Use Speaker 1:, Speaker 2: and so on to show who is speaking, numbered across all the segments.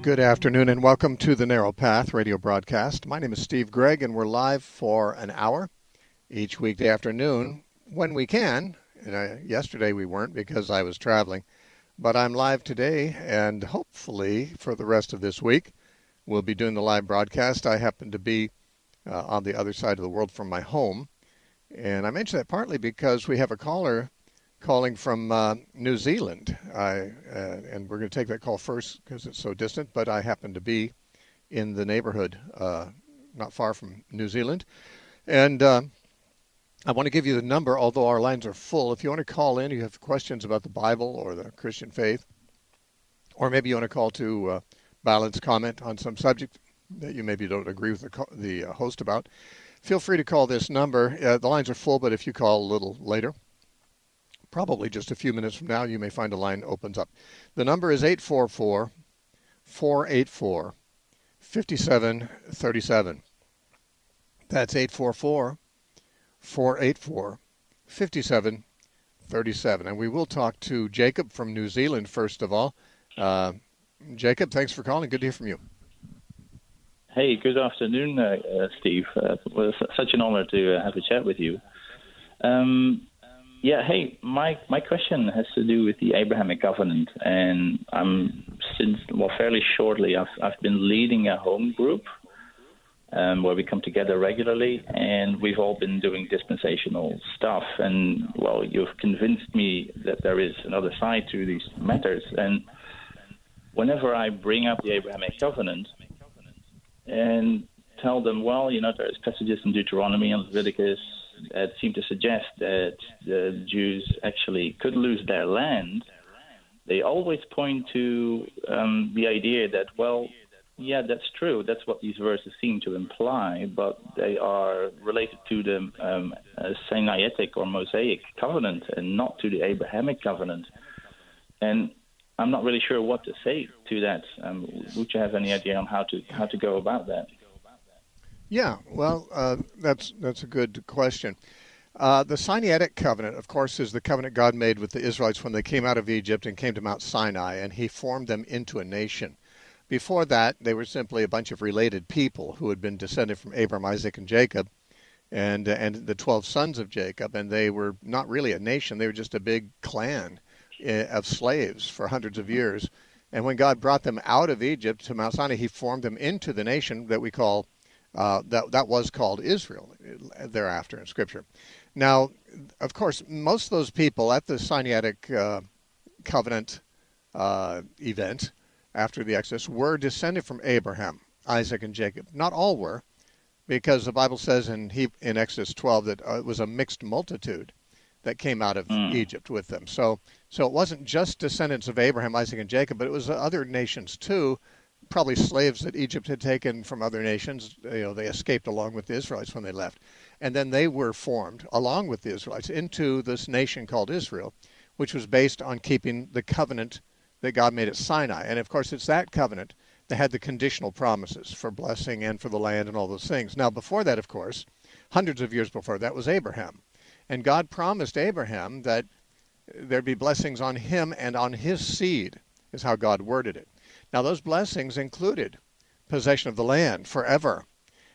Speaker 1: Good afternoon and welcome to the Narrow Path radio broadcast. My name is Steve Gregg and we're live for an hour each weekday afternoon when we can. Yesterday we weren't because I was traveling, but I'm live today and hopefully for the rest of this week we'll be doing the live broadcast. I happen to be on the other side of the world from my home, and I mention that partly because we have a caller calling from New Zealand. And we're going to take that call first because it's so distant, but I happen to be in the neighborhood not far from New Zealand. And I want to give you the number, although our lines are full. If you want to call in, you have questions about the Bible or the Christian faith, or maybe you want to call to balance comment on some subject that you maybe don't agree with the host about, feel free to call this number. The lines are full, but if you call a little later, probably just a few minutes from now, you may find a line opens up. The number is 844-484-5737. That's 844-484-5737. And we will talk to Jacob from New Zealand first of all. Jacob, thanks for calling. Good to hear from you.
Speaker 2: Hey, good afternoon, Steve. Well, such an honor to have a chat with you. Hey, my question has to do with the Abrahamic covenant, and fairly shortly, I've been leading a home group where we come together regularly, and we've all been doing dispensational stuff. And you've convinced me that there is another side to these matters. And whenever I bring up the Abrahamic covenant and tell them, there's passages in Deuteronomy and Leviticus that seem to suggest that the Jews actually could lose their land, they always point to the idea that, that's true. That's what these verses seem to imply, but they are related to the Sinaitic or Mosaic covenant and not to the Abrahamic covenant. And I'm not really sure what to say to that. Would you have any idea on how to go about that?
Speaker 1: Yeah, that's a good question. The Sinaitic covenant, of course, is the covenant God made with the Israelites when they came out of Egypt and came to Mount Sinai, and he formed them into a nation. Before that, they were simply a bunch of related people who had been descended from Abram, Isaac, and Jacob, and the 12 sons of Jacob, and they were not really a nation. They were just a big clan of slaves for hundreds of years. And when God brought them out of Egypt to Mount Sinai, he formed them into the nation that we call that was called Israel thereafter in Scripture. Now, of course, most of those people at the Sinaitic covenant event after the Exodus were descended from Abraham, Isaac, and Jacob. Not all were, because the Bible says in Exodus 12 that it was a mixed multitude that came out of Egypt with them. So it wasn't just descendants of Abraham, Isaac, and Jacob, but it was other nations too, probably slaves that Egypt had taken from other nations. They escaped along with the Israelites when they left. And then they were formed, along with the Israelites, into this nation called Israel, which was based on keeping the covenant that God made at Sinai. And, of course, it's that covenant that had the conditional promises for blessing and for the land and all those things. Now, before that, of course, hundreds of years before that was Abraham. And God promised Abraham that there'd be blessings on him and on his seed, is how God worded it. Now, those blessings included possession of the land forever,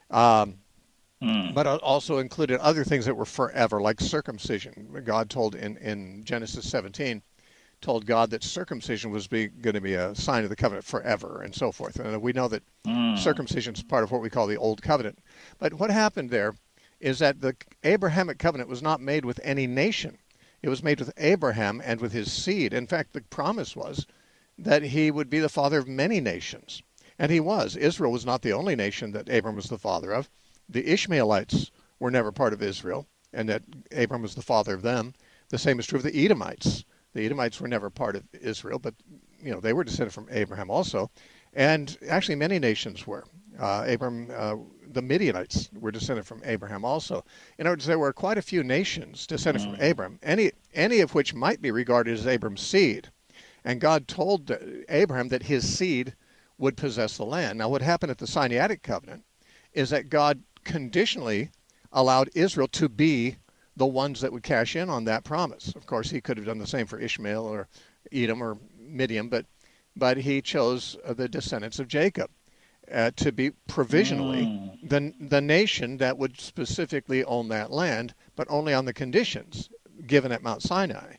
Speaker 1: but also included other things that were forever, like circumcision. God told in Genesis 17, told God that circumcision was going to be a sign of the covenant forever and so forth. And we know that circumcision is part of what we call the Old Covenant. But what happened there is that the Abrahamic covenant was not made with any nation. It was made with Abraham and with his seed. In fact, the promise was that he would be the father of many nations. And he was. Israel was not the only nation that Abram was the father of. The Ishmaelites were never part of Israel, and that Abram was the father of them. The same is true of the Edomites. The Edomites were never part of Israel, but they were descended from Abraham also. And actually many nations were. The Midianites were descended from Abraham also. In other words, there were quite a few nations descended from Abraham, any of which might be regarded as Abram's seed. And God told Abraham that his seed would possess the land. Now, what happened at the Sinaitic covenant is that God conditionally allowed Israel to be the ones that would cash in on that promise. Of course, he could have done the same for Ishmael or Edom or Midian, but but he chose the descendants of Jacob to be provisionally the nation that would specifically own that land, but only on the conditions given at Mount Sinai.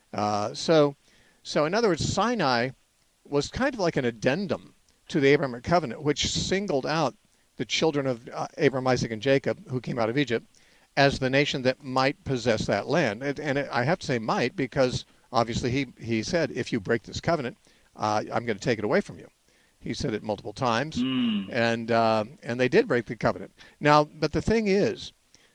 Speaker 1: So in other words, Sinai was kind of like an addendum to the Abrahamic covenant, which singled out the children of Abraham, Isaac, and Jacob, who came out of Egypt, as the nation that might possess that land. And I have to say might, because obviously he said, if you break this covenant, I'm going to take it away from you. He said it multiple times, and they did break the covenant. Now, but the thing is,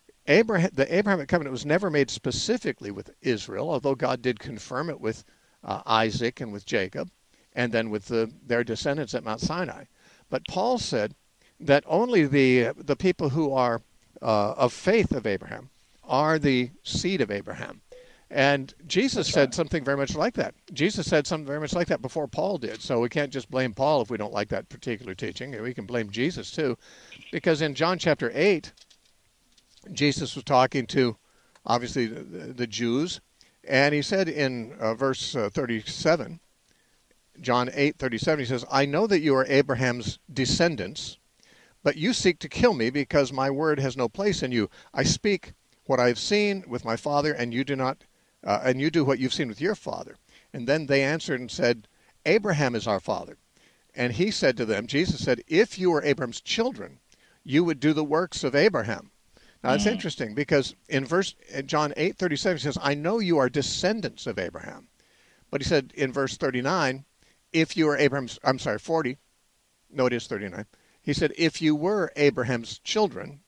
Speaker 1: the Abrahamic covenant was never made specifically with Israel, although God did confirm it with Isaac and with Jacob, and then with their descendants at Mount Sinai. But Paul said that only the people who are of faith of Abraham are the seed of Abraham. And Jesus said something very much like that. Jesus said something very much like that before Paul did. So we can't just blame Paul if we don't like that particular teaching. We can blame Jesus too. Because in John chapter 8, Jesus was talking to, obviously, the Jews. And he said in verse 37, John 8:37, he says, I know that you are Abraham's descendants, but you seek to kill me because my word has no place in you. I speak what I have seen with my father, and you do not, and you do what you've seen with your father. And then they answered and said, Abraham is our father. And he said to them, Jesus said, if you were Abraham's children, you would do the works of Abraham. Now it's interesting because in John 8:37 he says, I know you are descendants of Abraham. But he said in verse 39, if you are 40, no, it is 39. He said, if you were Abraham's children,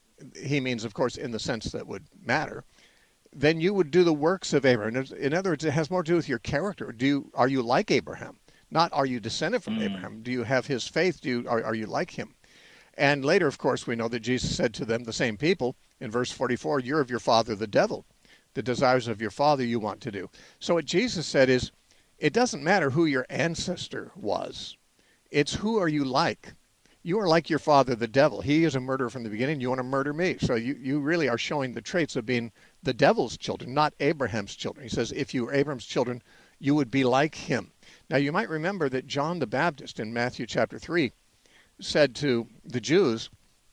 Speaker 1: he means, of course, in the sense that would matter, then you would do the works of Abraham. In other words, it has more to do with your character. Are you like Abraham? Not are you descended from Abraham? Do you have his faith? Are you like him? And later, of course, we know that Jesus said to them, the same people, in verse 44, you're of your father the devil. The desires of your father you want to do. So what Jesus said is, it doesn't matter who your ancestor was. It's who are you like. You are like your father the devil. He is a murderer from the beginning. You want to murder me. So you really are showing the traits of being the devil's children, not Abraham's children. He says, if you were Abraham's children, you would be like him. Now you might remember that John the Baptist in Matthew chapter 3 said to the Jews,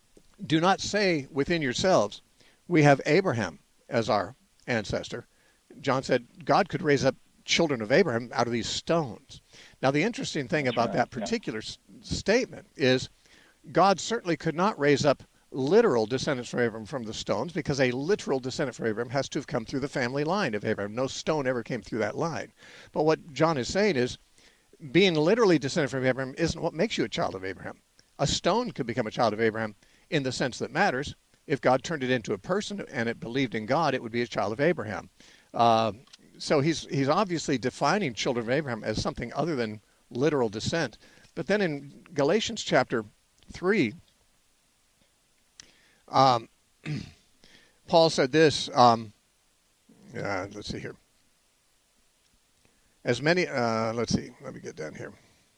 Speaker 1: do not say within yourselves, we have Abraham as our ancestor. John said God could raise up children of Abraham out of these stones. Now the interesting thing about that particular statement is God certainly could not raise up literal descendants from Abraham from the stones, because a literal descendant from Abraham has to have come through the family line of Abraham. No stone ever came through that line. But what John is saying is, being literally descended from Abraham isn't what makes you a child of Abraham. A stone could become a child of Abraham in the sense that matters. If God turned it into a person and it believed in God, it would be a child of Abraham. So he's obviously defining children of Abraham as something other than literal descent. But then in Galatians chapter 3, Paul said this, let's see here. As many, let's see, let me get down here.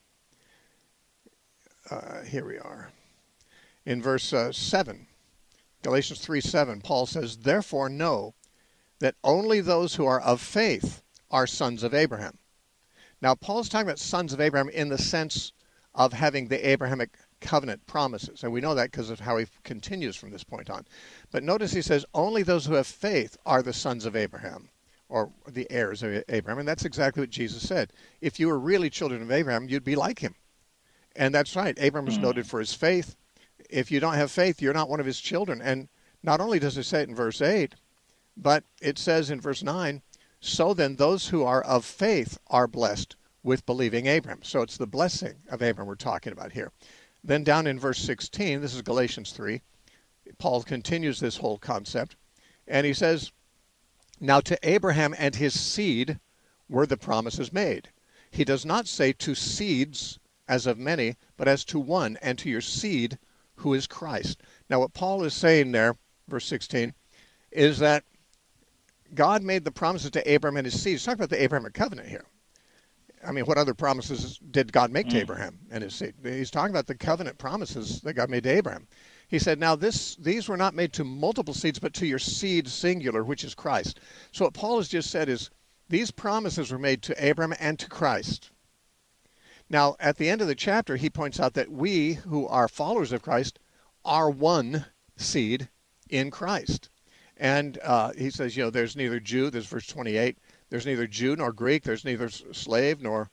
Speaker 1: Here we are. In verse 7, Galatians 3:7, Paul says, therefore know that only those who are of faith are sons of Abraham. Now, Paul's talking about sons of Abraham in the sense of having the Abrahamic covenant promises. And we know that because of how he continues from this point on. But notice he says, only those who have faith are the sons of Abraham, or the heirs of Abraham. And that's exactly what Jesus said. If you were really children of Abraham, you'd be like him. And that's right. Abraham was noted for his faith. If you don't have faith, you're not one of his children. And not only does it say it in verse 8, but it says in verse 9, so then those who are of faith are blessed with believing Abraham. So it's the blessing of Abraham we're talking about here. Then down in verse 16, this is Galatians 3, Paul continues this whole concept. And he says, now to Abraham and his seed were the promises made. He does not say to seeds as of many, but as to one, and to your seed, who is Christ. Now what Paul is saying there, verse 16, is that God made the promises to Abraham and his seed. He's talking about the Abrahamic covenant here. I mean, what other promises did God make to Abraham and his seed? He's talking about the covenant promises that God made to Abraham. He said, now these were not made to multiple seeds, but to your seed singular, which is Christ. So what Paul has just said is, these promises were made to Abraham and to Christ. Now, at the end of the chapter, he points out that we who are followers of Christ are one seed in Christ. And he says, there's neither Jew, there's verse 28, there's neither Jew nor Greek, there's neither slave nor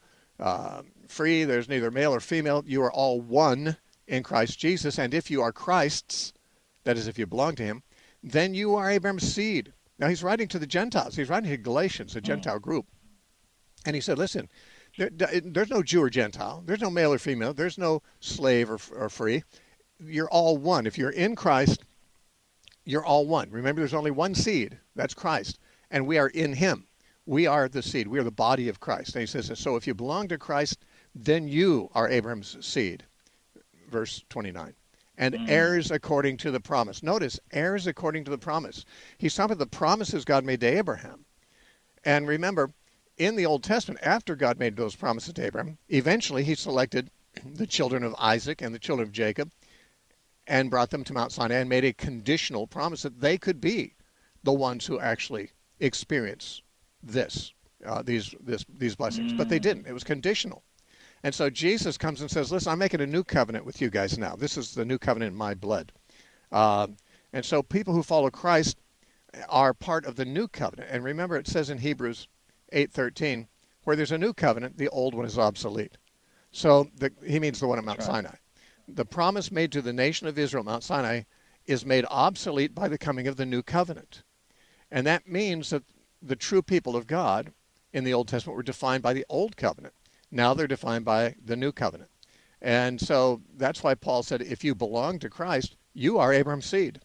Speaker 1: free, there's neither male or female. You are all one in Christ Jesus. And if you are Christ's, that is, if you belong to him, then you are Abraham's seed. Now, he's writing to the Gentiles. He's writing to Galatians, a Gentile group. And he said, listen, there's no Jew or Gentile. There's no male or female. There's no slave or free. You're all one. If you're in Christ, you're all one. Remember, there's only one seed. That's Christ. And we are in him. We are the seed. We are the body of Christ. And he says, so if you belong to Christ, then you are Abraham's seed. Verse 29. And heirs according to the promise. Notice, heirs according to the promise. He's talking about the promises God made to Abraham. And remember, in the Old Testament, after God made those promises to Abraham, eventually he selected the children of Isaac and the children of Jacob and brought them to Mount Sinai and made a conditional promise that they could be the ones who actually experience these blessings. But they didn't. It was conditional. And so Jesus comes and says, listen, I'm making a new covenant with you guys now. This is the new covenant in my blood. And so people who follow Christ are part of the new covenant. And remember, it says in Hebrews 8:13, where there's a new covenant, the old one is obsolete. So he means the one at Mount Sinai. The promise made to the nation of Israel, Mount Sinai, is made obsolete by the coming of the new covenant. And that means that the true people of God in the Old Testament were defined by the old covenant. Now they're defined by the new covenant. And so that's why Paul said, if you belong to Christ, you are Abraham's seed.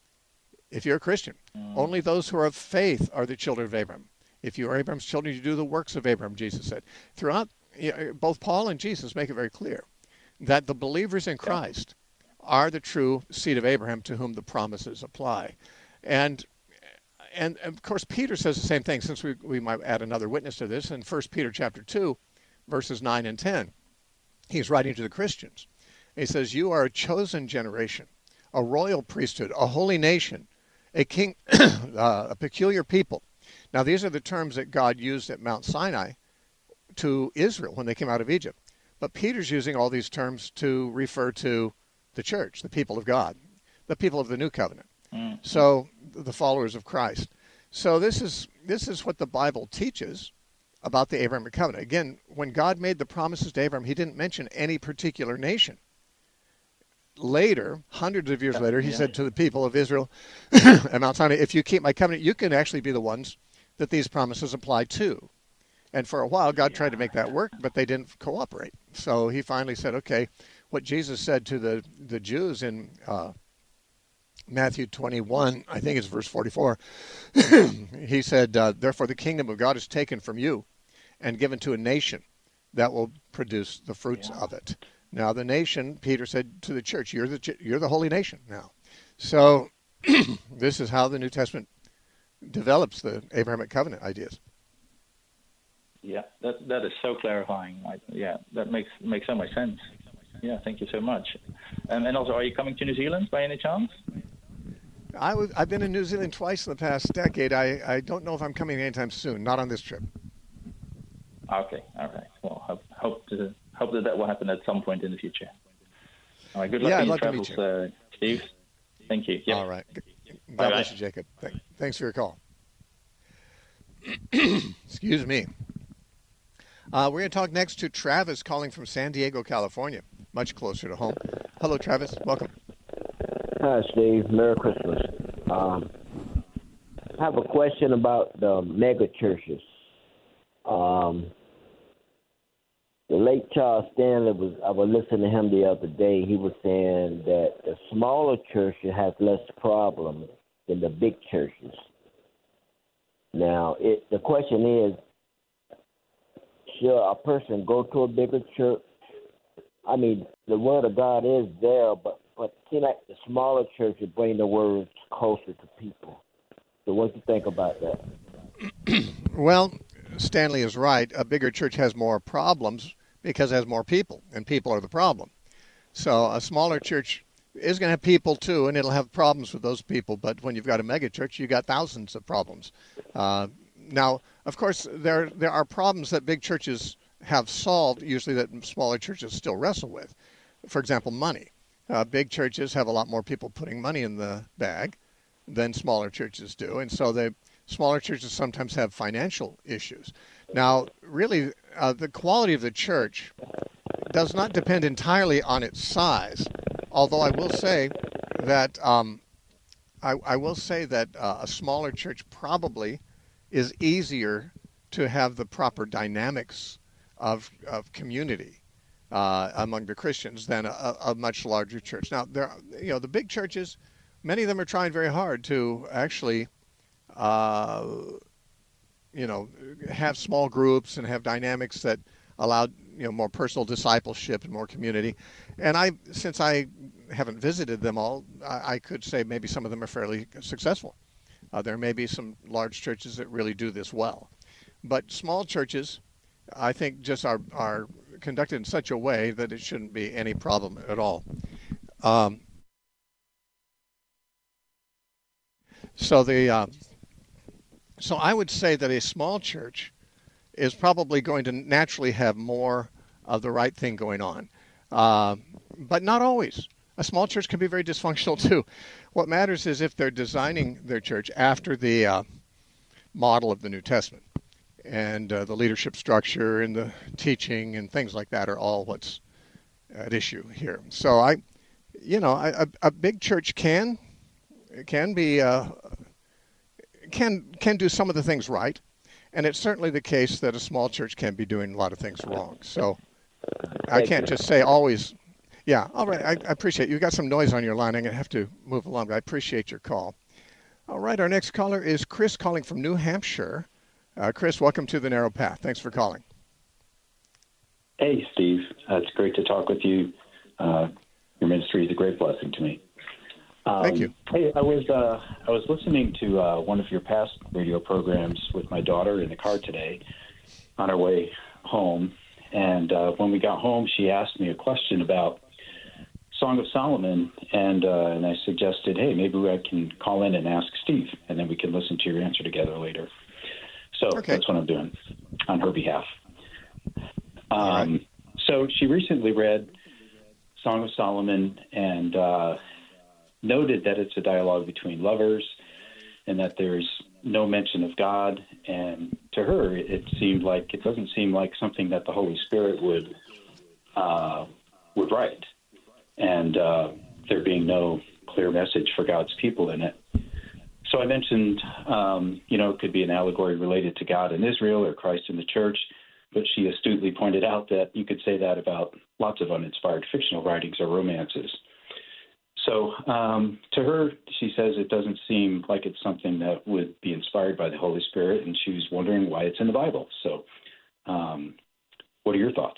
Speaker 1: If you're a Christian, only those who are of faith are the children of Abraham. If you are Abraham's children, you do the works of Abraham, Jesus said. Throughout, both Paul and Jesus make it very clear that the believers in Christ are the true seed of Abraham to whom the promises apply. And of course, Peter says the same thing, since we might add another witness to this. In 1 Peter chapter 2, verses 9 and 10, he's writing to the Christians. He says, you are a chosen generation, a royal priesthood, a holy nation, a king, a peculiar people. Now, these are the terms that God used at Mount Sinai to Israel when they came out of Egypt. But Peter's using all these terms to refer to the church, the people of God, the people of the new covenant. So the followers of Christ. So this is what the Bible teaches about the Abrahamic covenant. Again, when God made the promises to Abraham, he didn't mention any particular nation. Later, hundreds of years later, he said to the people of Israel at Mount Sinai, if you keep my covenant, you can actually be the ones that these promises apply to. And for a while, God tried to make that work, but they didn't cooperate. So he finally said, okay, what Jesus said to the Jews in Matthew 21, I think it's verse 44, he said, therefore the kingdom of God is taken from you and given to a nation that will produce the fruits of it. Now the nation, Peter said to the church, you're the holy nation now. So this is how the New Testament develops the Abrahamic covenant ideas.
Speaker 2: Yeah, that is so clarifying. That makes so much sense. Yeah, thank you so much. And also, are you coming to New Zealand by any chance?
Speaker 1: I've been in New Zealand twice in the past decade. I don't know if I'm coming anytime soon. Not on this trip.
Speaker 2: Okay, all right. Well, hope that will happen at some point in the future. All right, good luck in your travels, Steve. Thank you. Yeah.
Speaker 1: All right. God bless you, Jacob. Thanks for your call. Excuse me. We're going to talk next to Travis calling from San Diego, California, much closer to home. Hello, Travis. Welcome.
Speaker 3: Hi, Steve. Merry Christmas. I have a question about the mega churches. The late Charles Stanley I was listening to him the other day. He was saying that the smaller churches have less problems than the big churches. Now, the question is, should a person go to a bigger church? I mean, the word of God is there, but seem like the smaller churches bring the words closer to people. So what do you think about that?
Speaker 1: Well, Stanley is right. A bigger church has more problems because it has more people, and people are the problem. So a smaller church is going to have people too, and it'll have problems with those people. But when you've got a mega church, you got thousands of problems. Now, of course, there are problems that big churches have solved usually that smaller churches still wrestle with. For example, money. Big churches have a lot more people putting money in the bag than smaller churches do, and so the smaller churches sometimes have financial issues. Now, really, the quality of the church does not depend entirely on its size, although I will say that a smaller church probably is easier to have the proper dynamics of community among the Christians than a much larger church. Now, the big churches, many of them are trying very hard to actually, have small groups and have dynamics that allow more personal discipleship and more community. And since I haven't visited them all, I could say maybe some of them are fairly successful. There may be some large churches that really do this well. But small churches, I think, just are conducted in such a way that it shouldn't be any problem at all. So I would say that a small church is probably going to naturally have more of the right thing going on. But not always. A small church can be very dysfunctional too. What matters is if they're designing their church after the model of the New Testament. And the leadership structure and the teaching and things like that are all what's at issue here. So a big church can do some of the things right, and it's certainly the case that a small church can be doing a lot of things wrong. So I can't just say always. Yeah, all right. I appreciate you. You got some noise on your line. I'm going to have to move along, but I appreciate your call. All right, our next caller is Chris calling from New Hampshire. Chris, welcome to The Narrow Path. Thanks for calling.
Speaker 4: Hey, Steve. It's great to talk with you. Your ministry is a great blessing to me.
Speaker 1: Thank you.
Speaker 4: Hey, I was listening to one of your past radio programs with my daughter in the car today on our way home. And when we got home, she asked me a question about Song of Solomon, and I suggested, hey, maybe I can call in and ask Steve, and then we can listen to your answer together later. So That's what I'm doing on her behalf. So she recently read Song of Solomon and noted that it's a dialogue between lovers and that there's no mention of God. And to her, it doesn't seem like something that the Holy Spirit would write. And there being no clear message for God's people in it. So I mentioned, it could be an allegory related to God and Israel or Christ in the church, but she astutely pointed out that you could say that about lots of uninspired fictional writings or romances. So to her, she says it doesn't seem like it's something that would be inspired by the Holy Spirit, and she was wondering why it's in the Bible. So what are your thoughts?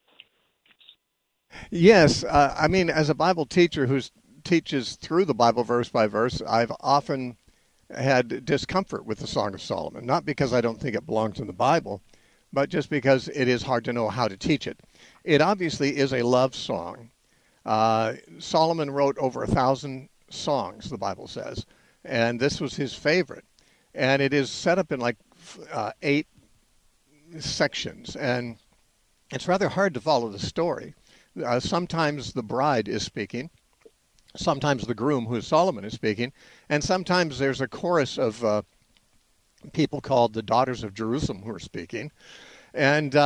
Speaker 1: Yes, as a Bible teacher who teaches through the Bible verse by verse, I've often had discomfort with the Song of Solomon, not because I don't think it belongs in the Bible, but just because it is hard to know how to teach it. It obviously is a love song. Solomon wrote over 1,000 songs, the Bible says, and this was his favorite. And it is set up in 8 sections, and it's rather hard to follow the story. Sometimes the bride is speaking, sometimes the groom, who is Solomon, is speaking, and sometimes there's a chorus of people called the Daughters of Jerusalem who are speaking. And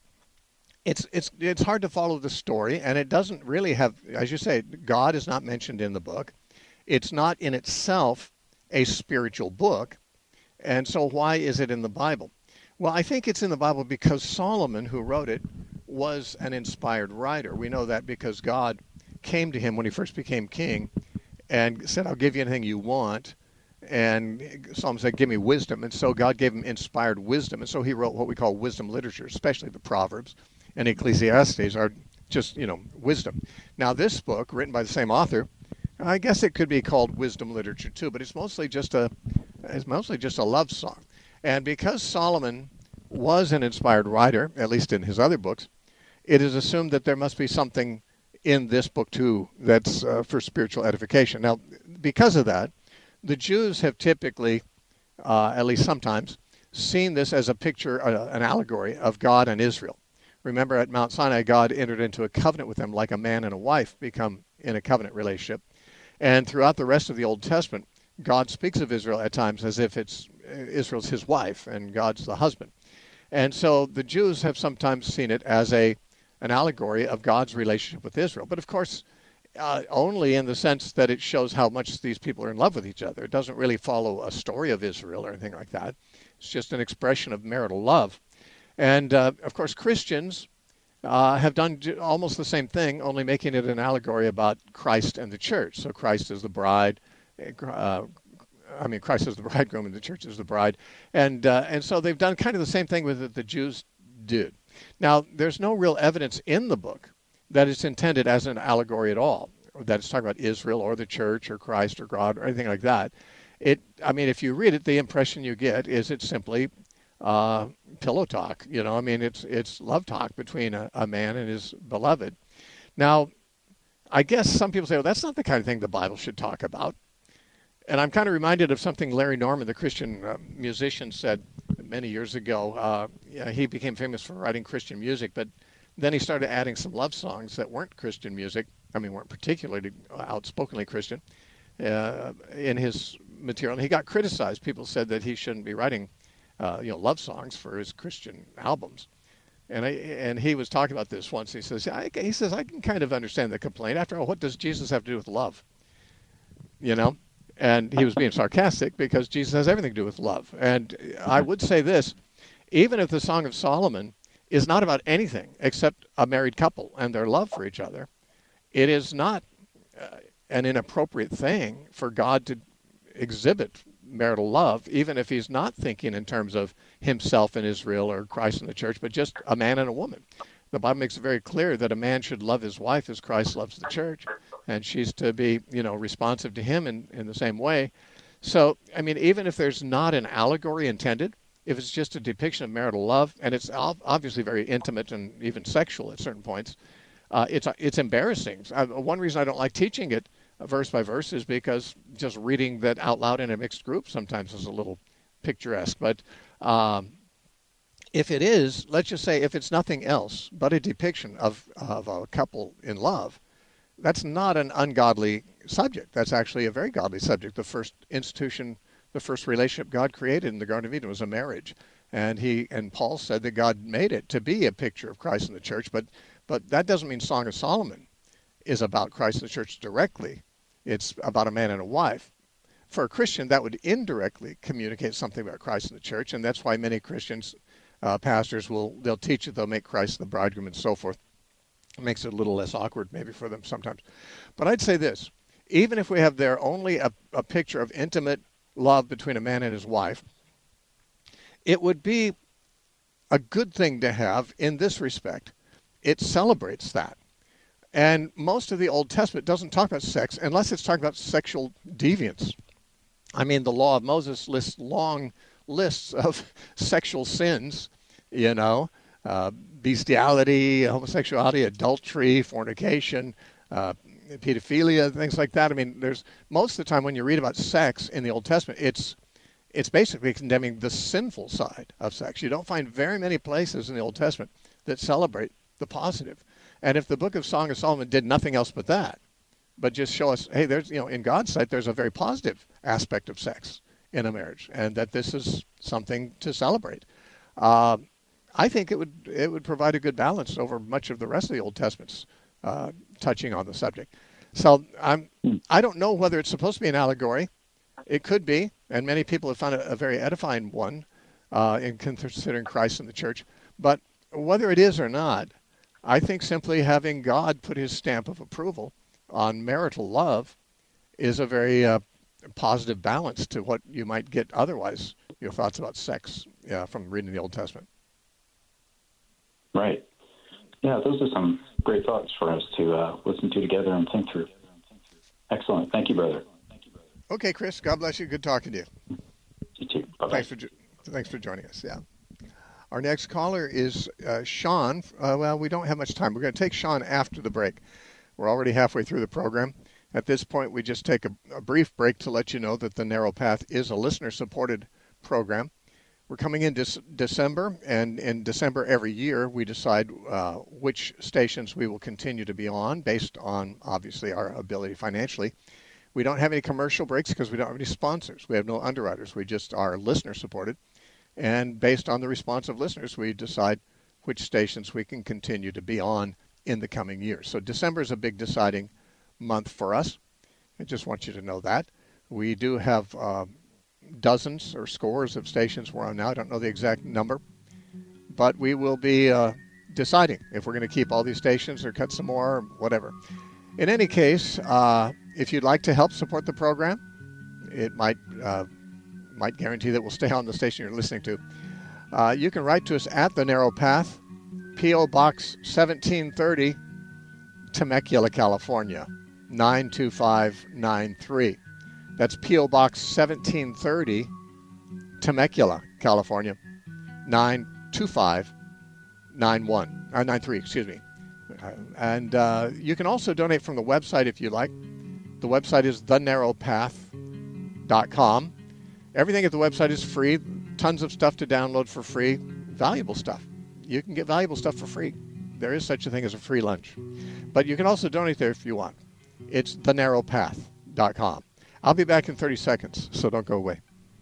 Speaker 1: it's hard to follow the story, and it doesn't really have, as you say, God is not mentioned in the book. It's not in itself a spiritual book, and so why is it in the Bible? Well, I think it's in the Bible because Solomon, who wrote it, was an inspired writer. We know that because God came to him when he first became king and said, I'll give you anything you want. And Solomon said, give me wisdom. And so God gave him inspired wisdom. And so he wrote what we call wisdom literature, especially the Proverbs and Ecclesiastes are just, wisdom. Now, this book, written by the same author, I guess it could be called wisdom literature too, but it's mostly just a love song. And because Solomon was an inspired writer, at least in his other books, it is assumed that there must be something in this book too that's for spiritual edification. Now, because of that, the Jews have typically, at least sometimes, seen this as a picture, an allegory of God and Israel, Remember, at Mount Sinai, God entered into a covenant with them like a man and a wife become in a covenant relationship. And throughout the rest of the Old Testament, God speaks of Israel at times as if Israel's his wife and God's the husband. And so the Jews have sometimes seen it as an allegory of God's relationship with Israel. But of course, only in the sense that it shows how much these people are in love with each other. It doesn't really follow a story of Israel or anything like that. It's just an expression of marital love. And of course, Christians have done almost the same thing, only making it an allegory about Christ and the church. So Christ is the bride. Christ is the bridegroom and the church is the bride. And so they've done kind of the same thing with it the Jews did. Now, there's no real evidence in the book that it's intended as an allegory at all, that it's talking about Israel or the church or Christ or God or anything like that. If you read it, the impression you get is it's simply pillow talk. It's love talk between a man and his beloved. Now, I guess some people say, well, that's not the kind of thing the Bible should talk about. And I'm kind of reminded of something Larry Norman, the Christian musician, said many years ago. He became famous for writing Christian music, but then he started adding some love songs that weren't Christian music. Weren't particularly outspokenly Christian in his material. And he got criticized. People said that he shouldn't be writing love songs for his Christian albums. And he was talking about this once. He says, I can kind of understand the complaint. After all, what does Jesus have to do with love? And he was being sarcastic because Jesus has everything to do with love. And I would say this, even if the Song of Solomon is not about anything except a married couple and their love for each other, it is not an inappropriate thing for God to exhibit marital love, even if he's not thinking in terms of himself and Israel or Christ and the church, but just a man and a woman. The Bible makes it very clear that a man should love his wife as Christ loves the church, and she's to be, responsive to him in the same way. So, even if there's not an allegory intended, if it's just a depiction of marital love, and it's obviously very intimate and even sexual at certain points, it's embarrassing. One reason I don't like teaching it verse by verse is because just reading that out loud in a mixed group sometimes is a little picturesque. But if it is, let's just say if it's nothing else but a depiction of a couple in love, that's not an ungodly subject. That's actually a very godly subject. The first institution, the first relationship God created in the Garden of Eden was a marriage. And Paul said that God made it to be a picture of Christ and the church, but that doesn't mean Song of Solomon is about Christ and the church directly. It's about a man and a wife. For a Christian, that would indirectly communicate something about Christ and the church, and that's why many Christians, pastors, they'll teach that they'll make Christ the bridegroom and so forth. It makes it a little less awkward maybe for them sometimes. But I'd say this, even if we have there only a picture of intimate love between a man and his wife, it would be a good thing to have in this respect. It celebrates that. And most of the Old Testament doesn't talk about sex unless it's talking about sexual deviance. The law of Moses lists long lists of sexual sins, bestiality, homosexuality, adultery, fornication, pedophilia, things like that. There's most of the time when you read about sex in the Old Testament, it's basically condemning the sinful side of sex. You don't find very many places in the Old Testament that celebrate the positive. And if the book of Song of Solomon did nothing else but that, but just show us, hey, there's, in God's sight, there's a very positive aspect of sex in a marriage, and that this is something to celebrate. I think it would provide a good balance over much of the rest of the Old Testament's touching on the subject. So I don't know whether it's supposed to be an allegory. It could be, and many people have found it a very edifying one in considering Christ and the church. But whether it is or not, I think simply having God put his stamp of approval on marital love is a very positive balance to what you might get otherwise, your thoughts about sex from reading the Old Testament.
Speaker 4: Right. Yeah, those are some great thoughts for us to listen to together and think through. Excellent. Thank you, brother.
Speaker 1: Okay, Chris. God bless you. Good talking to you.
Speaker 4: You too. Bye-bye.
Speaker 1: Thanks for joining us. Yeah. Our next caller is Sean. We don't have much time. We're going to take Sean after the break. We're already halfway through the program. At this point, we just take a brief break to let you know that The Narrow Path is a listener-supported program. We're coming in December, and in December every year we decide which stations we will continue to be on based on, obviously, our ability financially. We don't have any commercial breaks because we don't have any sponsors. We have no underwriters. We just are listener-supported. And based on the response of listeners, we decide which stations we can continue to be on in the coming years. So December is a big deciding month for us. I just want you to know that. We do have dozens or scores of stations we're on now. I don't know the exact number. But we will be deciding if we're going to keep all these stations or cut some more or whatever. In any case, if you'd like to help support the program, it might guarantee that we'll stay on the station you're listening to. You can write to us at The Narrow Path, P.O. Box 1730, Temecula, California, 92593. That's P.O. Box 1730, Temecula, California, 92593, excuse me. And you can also donate from the website if you like. The website is thenarrowpath.com. Everything at the website is free. Tons of stuff to download for free. Valuable stuff. You can get valuable stuff for free. There is such a thing as a free lunch. But you can also donate there if you want. It's thenarrowpath.com. I'll be back in 30 seconds, so don't go away.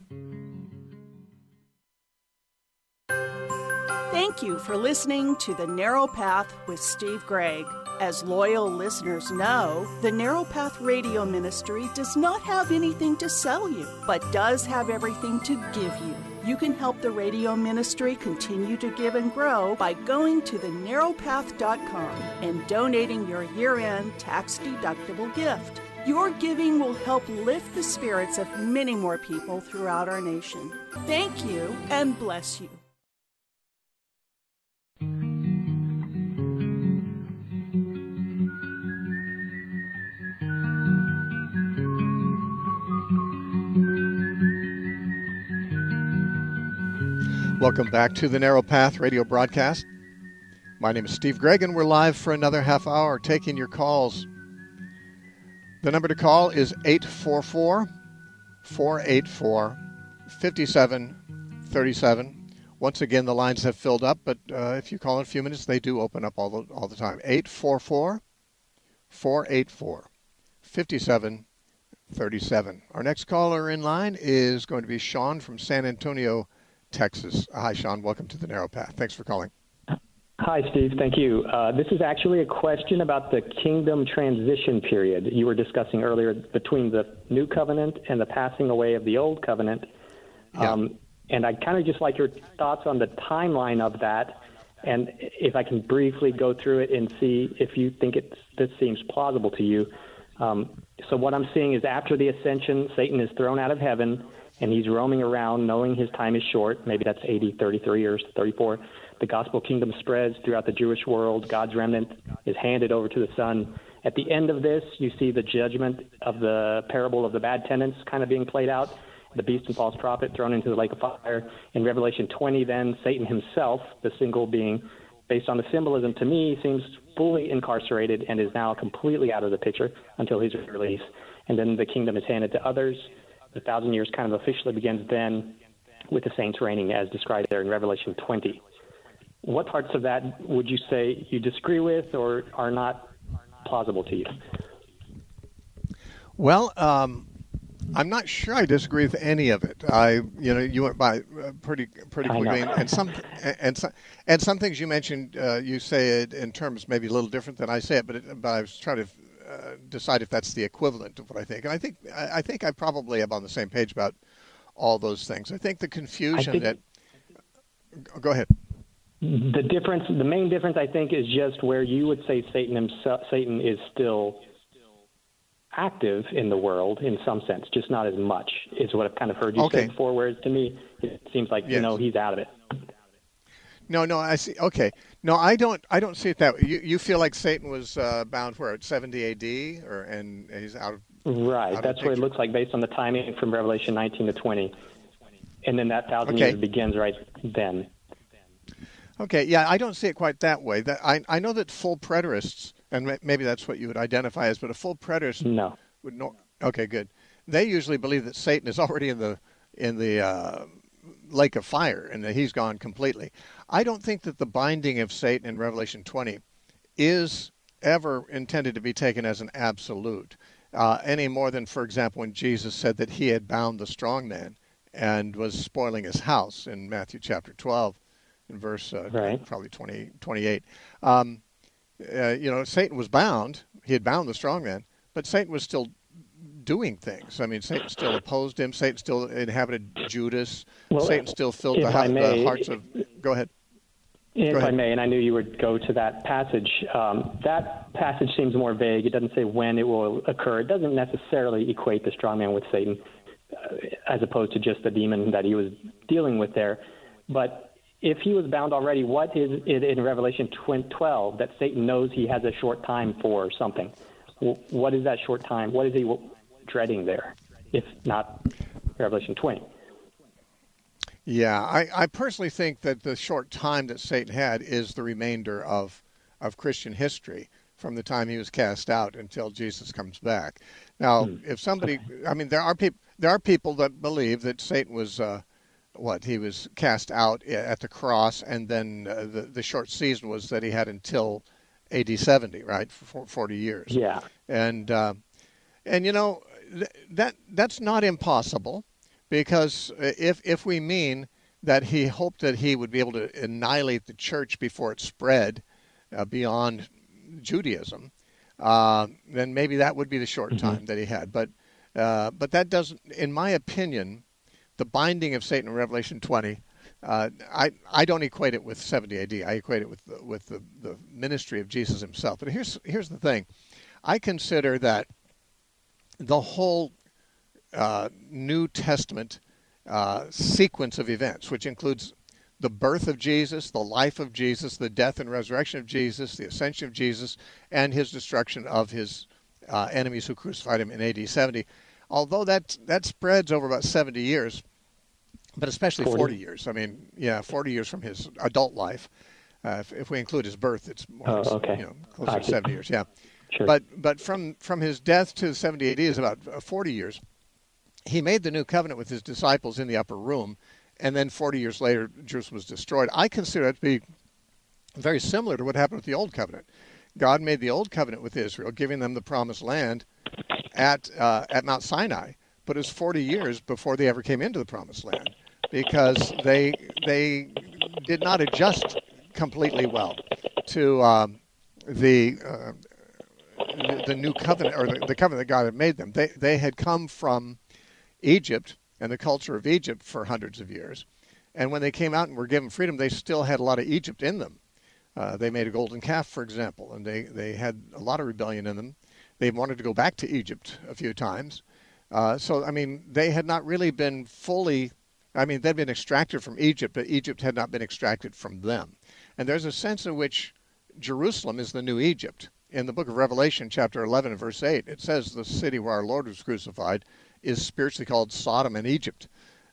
Speaker 5: Thank you for listening to The Narrow Path with Steve Gregg. As loyal listeners know, the Narrow Path Radio Ministry does not have anything to sell you, but does have everything to give you. You can help the radio ministry continue to give and grow by going to thenarrowpath.com and donating your year-end tax-deductible gift. Your giving will help lift the spirits of many more people throughout our nation. Thank you and bless you.
Speaker 1: Welcome back to the Narrow Path radio broadcast. My name is Steve Gregg, and we're live for another half hour taking your calls. The number to call is 844-484-5737. Once again, the lines have filled up, but if you call in a few minutes, they do open up all the time. 844-484-5737. Our next caller in line is going to be Sean from San Antonio, Texas. Hi, Sean. Welcome to the Narrow Path. Thanks for calling.
Speaker 6: Hi, Steve. Thank you. This is actually a question about the kingdom transition period you were discussing earlier between the new covenant and the passing away of the old covenant.
Speaker 1: Yeah.
Speaker 6: And I'd kind of just like your thoughts on the timeline of that, and if I can briefly go through it and see if you think this seems plausible to you. So what I'm seeing is after the ascension, Satan is thrown out of heaven, and he's roaming around knowing his time is short. Maybe that's 33 years, 34. The gospel kingdom spreads throughout the Jewish world. God's remnant is handed over to the Son. At the end of this, you see the judgment of the parable of the bad tenants kind of being played out, the beast and false prophet thrown into the lake of fire. In Revelation 20, then, Satan himself, the single being, based on the symbolism, to me, seems fully incarcerated and is now completely out of the picture until his release. And then the kingdom is handed to others. The 1,000 years kind of officially begins then with the saints reigning as described there in Revelation 20. What parts of that would you say you disagree with or are not plausible to you?
Speaker 1: Well, I'm not sure I disagree with any of it. You went by pretty quickly, and some things you mentioned, you say it in terms maybe a little different than I say it, but I was trying to decide if that's the equivalent of what I think. And I think I probably am on the same page about all those things. I think the confusion go ahead.
Speaker 6: The main difference, I think, is just where you would say Satan is still active in the world in some sense, just not as much, is what I've kind of heard you say before, whereas to me, it seems like, he's out of it.
Speaker 1: No, I see. Okay. No, I don't see it that way. You feel like Satan was bound where, at 70 AD, and he's out of...
Speaker 6: Right. That's what it looks like based on the timing from Revelation 19 to 20. And then that 1,000 years begins right then.
Speaker 1: Okay, yeah, I don't see it quite that way. I know that full preterists, and maybe that's what you would identify as, but a full preterist would know. Okay, good. They usually believe that Satan is already in the lake of fire and that he's gone completely. I don't think that the binding of Satan in Revelation 20 is ever intended to be taken as an absolute, any more than, for example, when Jesus said that he had bound the strong man and was spoiling his house in Matthew chapter 12 in verse probably 28. Satan was bound. He had bound the strong man, but Satan was still doing things. I mean, Satan still opposed him. Satan still inhabited Judas. Satan still filled the hearts of... Go ahead.
Speaker 6: If I may, and I knew you would go to that passage. That passage seems more vague. It doesn't say when it will occur. It doesn't necessarily equate the strong man with Satan, as opposed to just the demon that he was dealing with there. But if he was bound already, what is it in Revelation 12 that Satan knows he has a short time for something? What is that short time? What is he dreading there, if not Revelation 20?
Speaker 1: Yeah, I personally think that the short time that Satan had is the remainder of Christian history from the time he was cast out until Jesus comes back. Now, if somebody, I mean, there are people that believe that Satan was, he was cast out at the cross, and then the short season was that he had until AD 70, right, for 40 years.
Speaker 6: Yeah.
Speaker 1: And that's not impossible. Because if we mean that he hoped that he would be able to annihilate the church before it spread beyond Judaism, then maybe that would be the short time that he had. But that doesn't, in my opinion, the binding of Satan in Revelation 20, I don't equate it with 70 AD. I equate it with the ministry of Jesus himself. But here's the thing. I consider that the whole New Testament sequence of events, which includes the birth of Jesus, the life of Jesus, the death and resurrection of Jesus, the ascension of Jesus, and his destruction of his enemies who crucified him in AD 70. Although that spreads over about 70 years, but especially 40 years. I mean, 40 years from his adult life. If we include his birth, it's more closer to 70 years. Yeah. Sure. But from his death to 70 AD is about 40 years. He made the new covenant with his disciples in the upper room, and then 40 years later, Jerusalem was destroyed. I consider that to be very similar to what happened with the Old Covenant. God made the Old Covenant with Israel, giving them the promised land at Mount Sinai, but it was 40 years before they ever came into the promised land because they did not adjust completely well to the new covenant, or the covenant that God had made them. They had come from Egypt and the culture of Egypt for hundreds of years. And when they came out and were given freedom, they still had a lot of Egypt in them. They made a golden calf, for example, and they had a lot of rebellion in them. They wanted to go back to Egypt a few times. They had not really been fully, they'd been extracted from Egypt, but Egypt had not been extracted from them. And there's a sense in which Jerusalem is the new Egypt. In the book of Revelation, chapter 11 and verse 8, it says the city where our Lord was crucified is spiritually called Sodom and Egypt.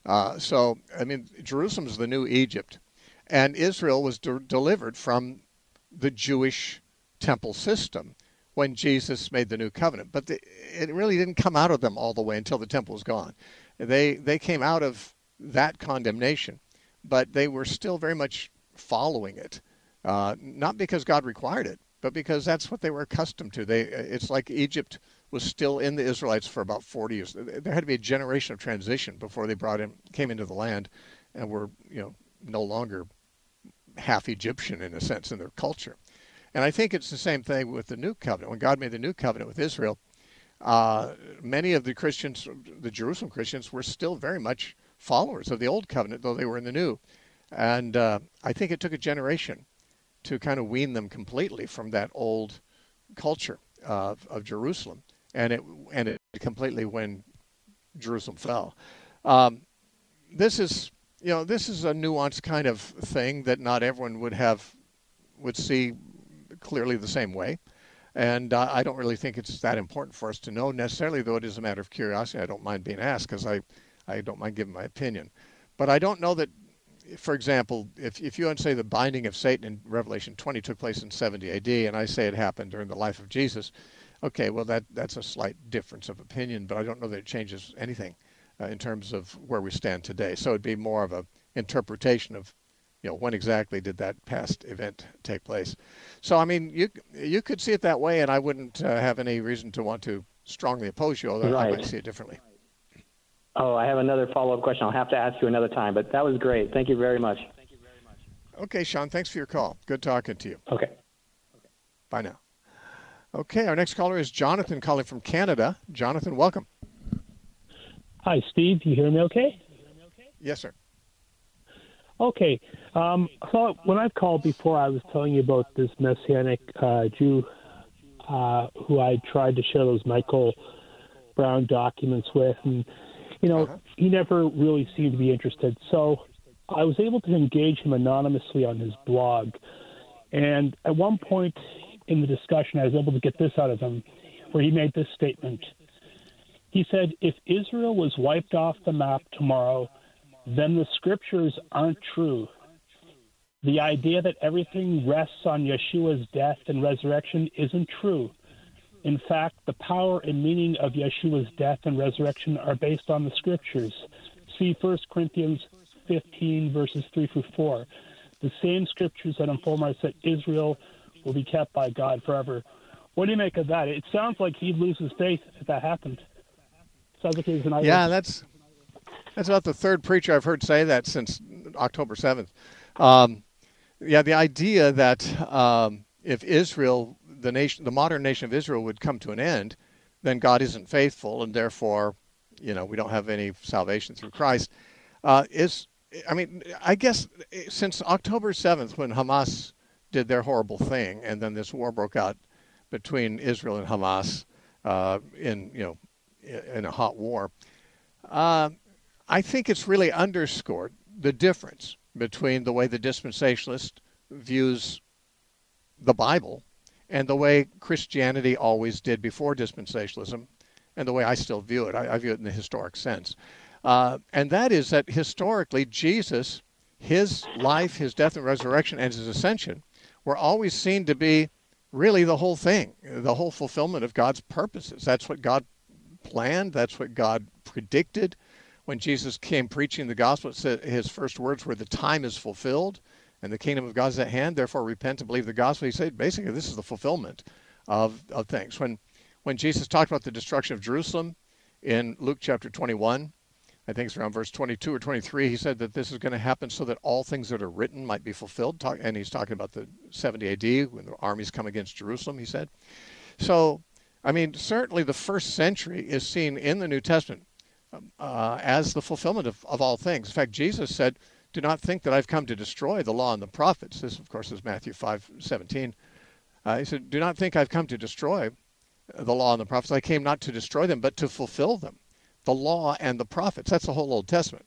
Speaker 1: Jerusalem is the new Egypt. And Israel was delivered from the Jewish temple system when Jesus made the new covenant. But it really didn't come out of them all the way until the temple was gone. They came out of that condemnation, but they were still very much following it, not because God required it, but because that's what they were accustomed to. It's like Egypt was still in the Israelites for about 40 years. There had to be a generation of transition before they came into the land, and were no longer half Egyptian in a sense in their culture. And I think it's the same thing with the new covenant. When God made the new covenant with Israel, many of the Christians, the Jerusalem Christians, were still very much followers of the old covenant, though they were in the new. And I think it took a generation to kind of wean them completely from that old culture of Jerusalem, and it ended completely when Jerusalem fell. This is a nuanced kind of thing that not everyone would see clearly the same way, and I don't really think it's that important for us to know necessarily, though it is a matter of curiosity. I don't mind being asked because I don't mind giving my opinion, but I don't know that. For example, if you say the binding of Satan in Revelation 20 took place in 70 AD, and I say it happened during the life of Jesus, okay, well, that's a slight difference of opinion, but I don't know that it changes anything in terms of where we stand today. So it'd be more of a interpretation of, when exactly did that past event take place. So, I mean, you could see it that way, and I wouldn't have any reason to want to strongly oppose you, although I might see it differently.
Speaker 6: Oh, I have another follow-up question. I'll have to ask you another time, but that was great. Thank you very much.
Speaker 1: Okay, Sean, thanks for your call. Good talking to you.
Speaker 6: Okay.
Speaker 1: Bye now. Okay, our next caller is Jonathan calling from Canada. Jonathan, welcome.
Speaker 7: Hi, Steve. You hear me okay?
Speaker 1: Yes, sir.
Speaker 7: Okay. So when I've called before, I was telling you about this Messianic Jew who I tried to share those Michael Brown documents with, and he never really seemed to be interested. So I was able to engage him anonymously on his blog, and at one point in the discussion, I was able to get this out of him, where he made this statement. He said, "If Israel was wiped off the map tomorrow, then the scriptures aren't true. The idea that everything rests on Yeshua's death and resurrection isn't true. In fact, the power and meaning of Yeshua's death and resurrection are based on the scriptures. See 1 Corinthians 15, verses 3 through 4. The same scriptures that inform us that Israel will be kept by God forever." What do you make of that? It sounds like he'd lose his faith if that happened. Sounds like he's an idol.
Speaker 1: Yeah, that's about the third preacher I've heard say that since October 7th. The idea that if Israel, the modern nation of Israel, would come to an end, then God isn't faithful, and therefore, we don't have any salvation through Christ. I guess since October 7th, when Hamas did their horrible thing, and then this war broke out between Israel and Hamas in a hot war, I think it's really underscored the difference between the way the dispensationalist views the Bible and the way Christianity always did before dispensationalism, and the way I still view it. I view it in the historic sense. And that is that historically, Jesus, his life, his death and resurrection, and his ascension were always seen to be really the whole thing, the whole fulfillment of God's purposes. That's what God planned. That's what God predicted. When Jesus came preaching the gospel, it said his first words were, "The time is fulfilled and the kingdom of God is at hand. Therefore repent and believe the gospel." He said, basically, this is the fulfillment of things. When Jesus talked about the destruction of Jerusalem in Luke chapter 21, I think it's around verse 22 or 23, he said that this is going to happen so that all things that are written might be fulfilled. And he's talking about the 70 AD when the armies come against Jerusalem, he said. So, certainly the first century is seen in the New Testament as the fulfillment of all things. In fact, Jesus said, "Do not think that I've come to destroy the law and the prophets." This, of course, is Matthew 5:17. He said, "Do not think I've come to destroy the law and the prophets. I came not to destroy them, but to fulfill them." The law and the prophets, that's the whole Old Testament.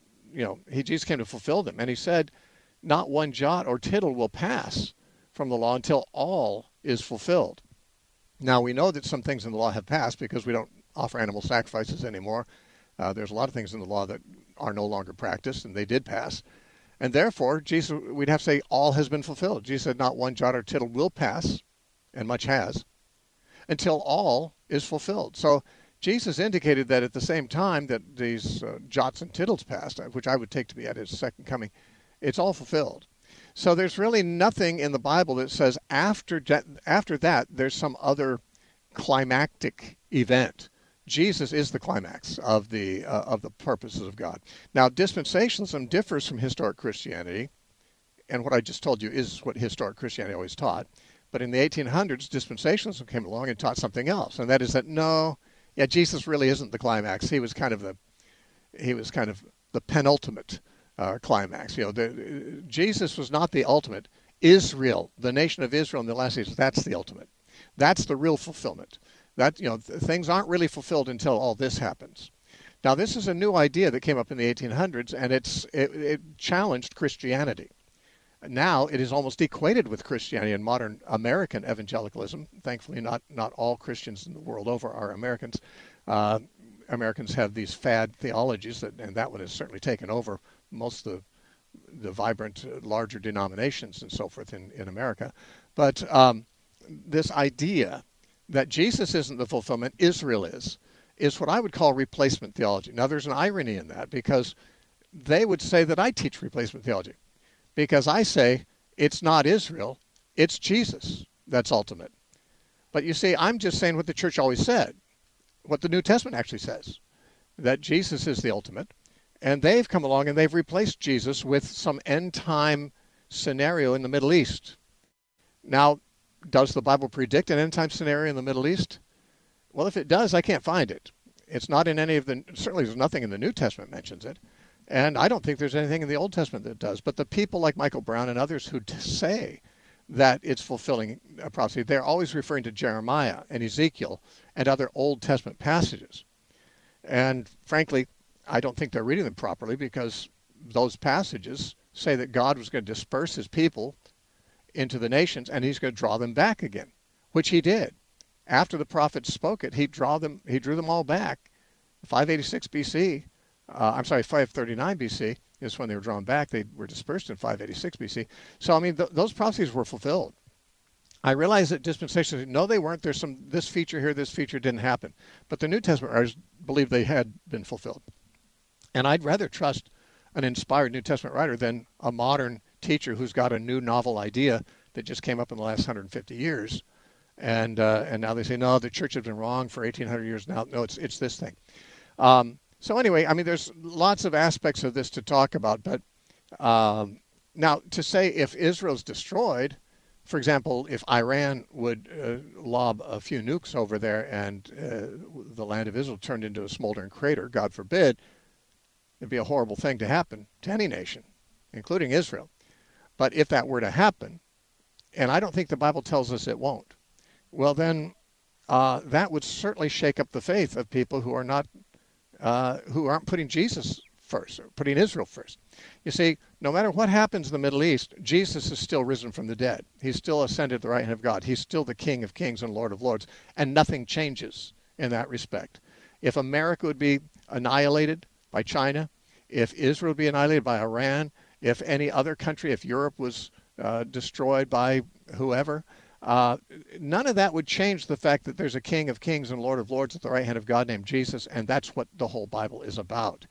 Speaker 1: Jesus came to fulfill them. And he said, not one jot or tittle will pass from the law until all is fulfilled. Now, we know that some things in the law have passed because we don't offer animal sacrifices anymore. There's a lot of things in the law that are no longer practiced, and they did pass. And therefore, Jesus, we'd have to say all has been fulfilled. Jesus said not one jot or tittle will pass, and much has, until all is fulfilled. So Jesus indicated that at the same time that these jots and tittles passed, which I would take to be at his second coming, it's all fulfilled. So there's really nothing in the Bible that says after that there's some other climactic event. Jesus is the climax of the purposes of God. Now, dispensationalism differs from historic Christianity, and what I just told you is what historic Christianity always taught. But in the 1800s, dispensationalism came along and taught something else, and that is that Jesus really isn't the climax. He was kind of the penultimate climax. Jesus was not the ultimate. Israel, the nation of Israel in the last days, that's the ultimate. That's the real fulfillment. That things aren't really fulfilled until all this happens. Now, this is a new idea that came up in the 1800s, and it challenged Christianity. Now it is almost equated with Christianity in modern American evangelicalism. Thankfully, not all Christians in the world over are Americans. Americans have these fad theologies, and that one has certainly taken over most of the vibrant, larger denominations and so forth in America. But this idea that Jesus isn't the fulfillment, Israel is what I would call replacement theology. Now, there's an irony in that because they would say that I teach replacement theology, because I say it's not Israel, it's Jesus that's ultimate. But you see, I'm just saying what the church always said, what the New Testament actually says, that Jesus is the ultimate. And they've come along and they've replaced Jesus with some end-time scenario in the Middle East. Now, does the Bible predict an end-time scenario in the Middle East? Well, if it does, I can't find it. It's not in any of the, certainly there's nothing in the New Testament mentions it. And I don't think there's anything in the Old Testament that does. But the people like Michael Brown and others who say that it's fulfilling a prophecy, they're always referring to Jeremiah and Ezekiel and other Old Testament passages. And frankly, I don't think they're reading them properly, because those passages say that God was going to disperse his people into the nations and he's going to draw them back again, which he did. After the prophets spoke it, he drew them all back. 586 BC, 539 BC is when they were drawn back. They were dispersed in 586 BC. So, I mean, those prophecies were fulfilled. I realize that dispensations, no, they weren't. There's this feature here, this feature didn't happen. But the New Testament writers believed they had been fulfilled. And I'd rather trust an inspired New Testament writer than a modern teacher who's got a new novel idea that just came up in the last 150 years. And now they say, no, the church has been wrong for 1,800 years now. No, it's this thing. So anyway, I mean, there's lots of aspects of this to talk about. But now, to say if Israel's destroyed, for example, if Iran would lob a few nukes over there and the land of Israel turned into a smoldering crater, God forbid, it'd be a horrible thing to happen to any nation, including Israel. But if that were to happen, and I don't think the Bible tells us it won't, well then that would certainly shake up the faith of people who are not, who aren't putting Jesus first, or putting Israel first. You see, no matter what happens in the Middle East, Jesus is still risen from the dead. He's still ascended to the right hand of God. He's still the King of kings and Lord of lords, and nothing changes in that respect. If America would be annihilated by China, if Israel would be annihilated by Iran, if any other country, if Europe was destroyed by whoever, none of that would change the fact that there's a King of kings and Lord of lords at the right hand of God named Jesus, and that's what the whole Bible is about.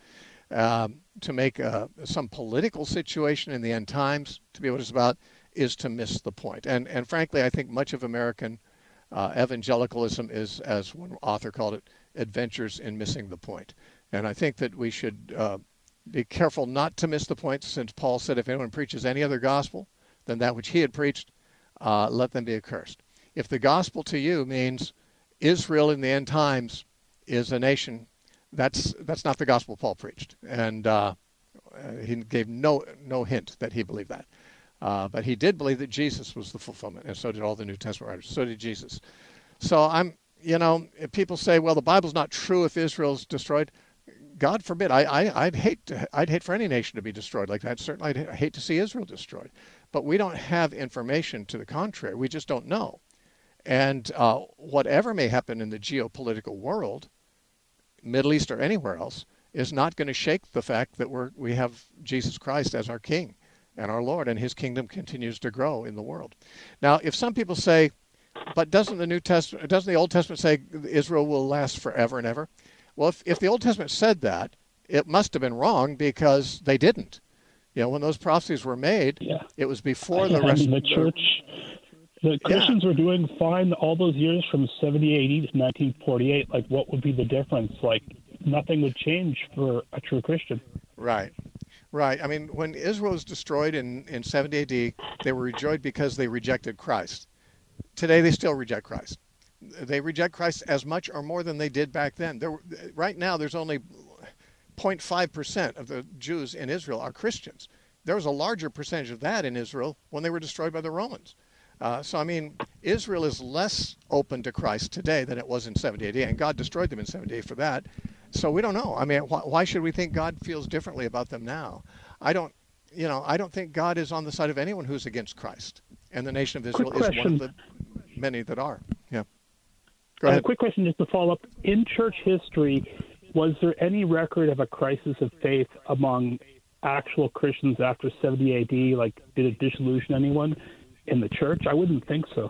Speaker 1: To make some political situation in the end times to be what it's about is to miss the point. And frankly, I think much of American evangelicalism is, as one author called it, adventures in missing the point. And I think that we should be careful not to miss the point, since Paul said, if anyone preaches any other gospel than that which he had preached, let them be accursed. If the gospel to you means Israel in the end times is a nation, that's not the gospel Paul preached. And he gave no hint that he believed that. But he did believe that Jesus was the fulfillment, and so did all the New Testament writers. So did Jesus. So if people say, well, the Bible's not true if Israel's destroyed, God forbid. I'd hate for any nation to be destroyed like that. Certainly, I'd hate to see Israel destroyed. But we don't have information to the contrary. We just don't know. And whatever may happen in the geopolitical world, Middle East or anywhere else, is not going to shake the fact that we have Jesus Christ as our King and our Lord, and his kingdom continues to grow in the world. Now, if some people say, but doesn't the Old Testament say Israel will last forever and ever? Well, if the Old Testament said that, it must have been wrong, because they didn't. When those prophecies were made, it was before the rest of the church.
Speaker 7: The Christians were doing fine all those years from 70 AD to 1948. Like, what would be the difference? Like, nothing would change for a true Christian.
Speaker 1: Right. I mean, when Israel was destroyed in 70 AD, they were rejoiced because they rejected Christ. Today, they still reject Christ. They reject Christ as much or more than they did back then. Right now, there's only 0.5% of the Jews in Israel are Christians. There was a larger percentage of that in Israel when they were destroyed by the Romans. So, I mean, Israel is less open to Christ today than it was in 70 AD, and God destroyed them in 70 AD for that. So we don't know. I mean, why should we think God feels differently about them now? I don't think God is on the side of anyone who's against Christ, and the nation of Israel is one of the many that are. Yeah. Go ahead.
Speaker 7: A quick question just to follow up. In church history, was there any record of a crisis of faith among actual Christians after 70 AD? Like, did it disillusion anyone in the church? I wouldn't think so.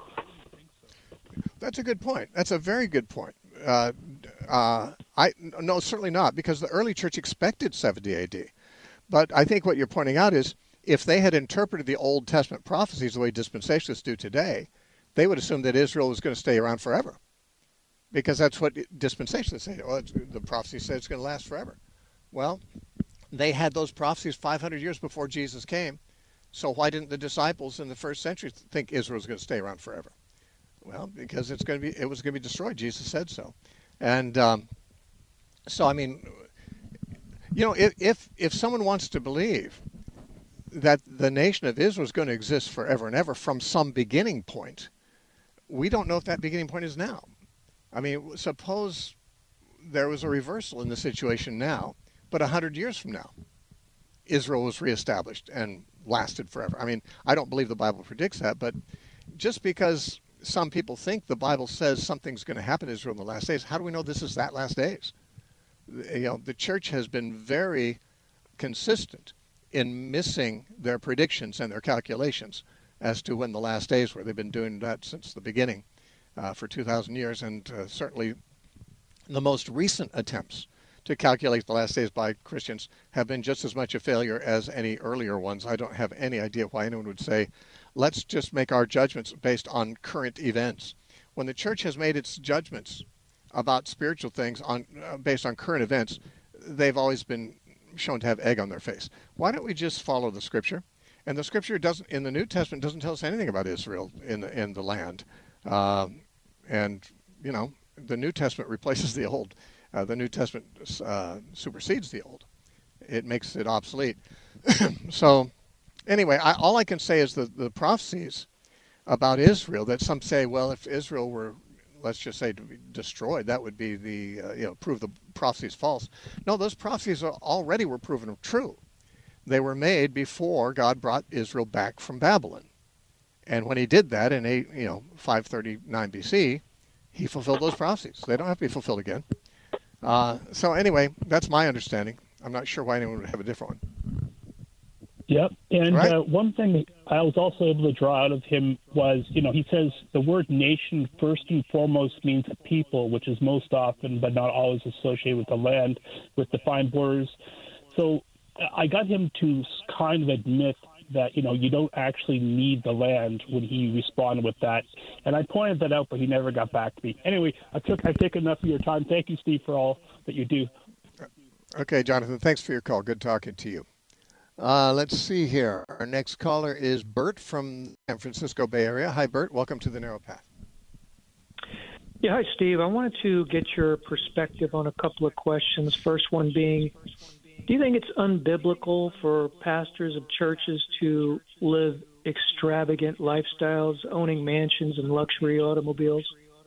Speaker 1: That's a good point. That's a very good point. No, certainly not, because the early church expected 70 AD. But I think what you're pointing out is if they had interpreted the Old Testament prophecies the way dispensationalists do today, they would assume that Israel was going to stay around forever. Because that's what dispensationalists say. Oh, the prophecy said it's going to last forever. Well, they had those prophecies 500 years before Jesus came. So why didn't the disciples in the first century think Israel was going to stay around forever? Well, because it was going to be destroyed. Jesus said so. And so, I mean, you know, if someone wants to believe that the nation of Israel is going to exist forever and ever from some beginning point, we don't know if that beginning point is now. I mean, suppose there was a reversal in the situation now, but 100 years from now, Israel was reestablished and lasted forever. I mean, I don't believe the Bible predicts that, but just because some people think the Bible says something's going to happen to Israel in the last days, how do we know this is that last days? You know, the church has been very consistent in missing their predictions and their calculations as to when the last days were. They've been doing that since the beginning for 2,000 years, and certainly the most recent attempts to calculate the last days by Christians have been just as much a failure as any earlier ones. I don't have any idea why anyone would say, let's just make our judgments based on current events. When the church has made its judgments about spiritual things based on current events, they've always been shown to have egg on their face. Why don't we just follow the Scripture? And the Scripture doesn't, in the New Testament, doesn't tell us anything about Israel in the land. And, you know, the New Testament replaces the Old. The New Testament supersedes the Old. It makes it obsolete. So, anyway, all I can say is the prophecies about Israel, that some say, well, if Israel were, let's just say, to be destroyed, that would be prove the prophecies false. No, those prophecies already were proven true. They were made before God brought Israel back from Babylon. And when he did that in 539 BC, he fulfilled those prophecies. They don't have to be fulfilled again. So anyway, that's my understanding. I'm not sure why anyone would have a different one.
Speaker 7: Yep. And
Speaker 1: right?
Speaker 7: One thing I was also able to draw out of him was, he says the word nation first and foremost means a people, which is most often but not always associated with the land, with defined borders. So I got him to kind of admit that, you don't actually need the land when he responded with that. And I pointed that out, but he never got back to me. Anyway, I've taken enough of your time. Thank you, Steve, for all that you do.
Speaker 1: Okay, Jonathan, thanks for your call. Good talking to you. Let's see here. Our next caller is Bert from San Francisco Bay Area. Hi, Bert. Welcome to the Narrow Path.
Speaker 8: Yeah, hi, Steve. I wanted to get your perspective on a couple of questions. First one being, do you think it's unbiblical for pastors of churches to live extravagant lifestyles, owning mansions and luxury automobiles?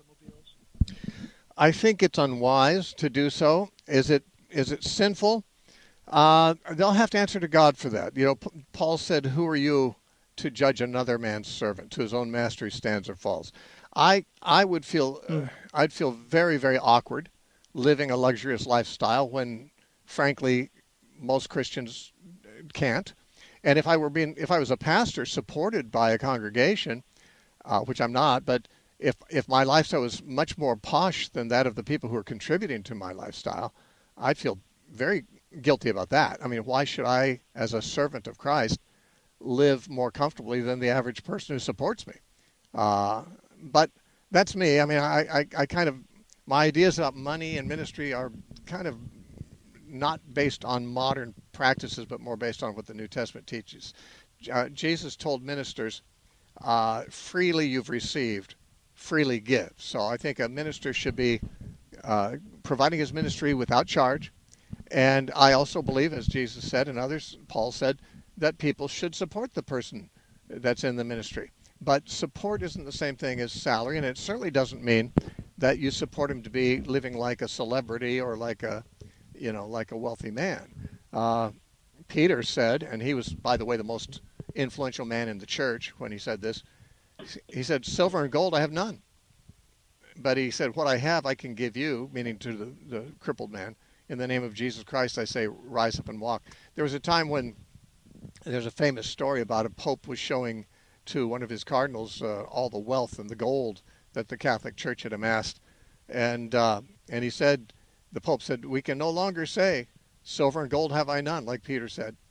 Speaker 1: I think it's unwise to do so. Is it sinful? They'll have to answer to God for that. Paul said, "Who are you to judge another man's servant? To his own master he stands or falls." I would feel I'd feel very, very awkward living a luxurious lifestyle when, frankly, most Christians can't. And if I was a pastor supported by a congregation, which I'm not, but if my lifestyle was much more posh than that of the people who are contributing to my lifestyle, I'd feel very guilty about that. I mean, why should I, as a servant of Christ, live more comfortably than the average person who supports me? But that's me. I mean, I kind of, my ideas about money and ministry are kind of not based on modern practices, but more based on what the New Testament teaches. Jesus told ministers, freely you've received, freely give. So I think a minister should be providing his ministry without charge. And I also believe, as Jesus said and others, Paul said, that people should support the person that's in the ministry. But support isn't the same thing as salary, and it certainly doesn't mean that you support him to be living like a celebrity or like a wealthy man. Peter said, and he was, by the way, the most influential man in the church when he said this, he said, "Silver and gold I have none. But he said, what I have I can give you," meaning to the crippled man. "In the name of Jesus Christ, I say, rise up and walk." There was a time when there's a famous story about a pope was showing to one of his cardinals all the wealth and the gold that the Catholic Church had amassed. And he said, the Pope said, "We can no longer say, silver and gold have I none," like Peter said.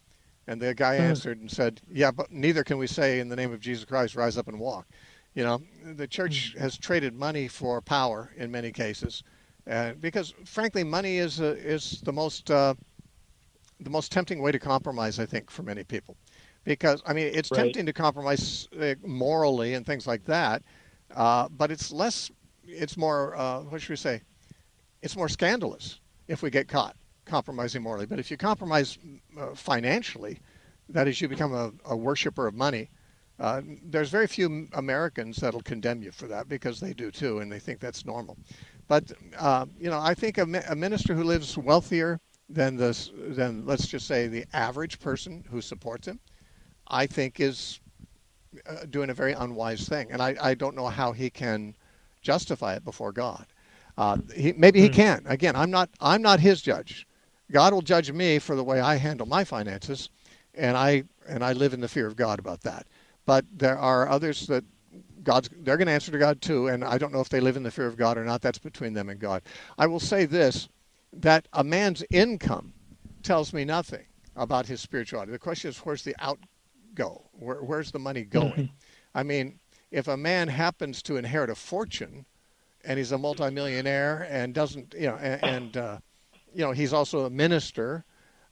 Speaker 1: And the guy answered and said, yeah, but neither can we say in the name of Jesus Christ, rise up and walk. The church has traded money for power in many cases, because frankly, money is the most tempting way to compromise, I think, for many people. Because it's tempting to compromise morally and things like that, but it's more what should we say? It's more scandalous if we get caught compromising morally. But if you compromise financially, that is, you become a worshiper of money. There's very few Americans that'll condemn you for that, because they do too, and they think that's normal. But I think a minister who lives wealthier than let's just say the average person who supports him, I think is doing a very unwise thing, and I don't know how he can justify it before God. Maybe he can. Again, I'm not his judge. God will judge me for the way I handle my finances, and I live in the fear of God about that. But there are others that they're going to answer to God too, and I don't know if they live in the fear of God or not. That's between them and God. I will say this, that a man's income tells me nothing about his spirituality. The question is, where's the outgo? Where's the money going? If a man happens to inherit a fortune, and he's a multimillionaire and doesn't, he's also a minister.